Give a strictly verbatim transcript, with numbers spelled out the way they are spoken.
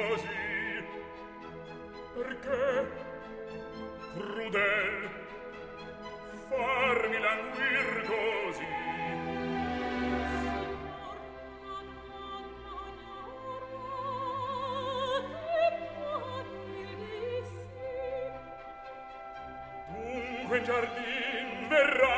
così? Perché, crudel, farmi languir così? Dunque in giardin verrò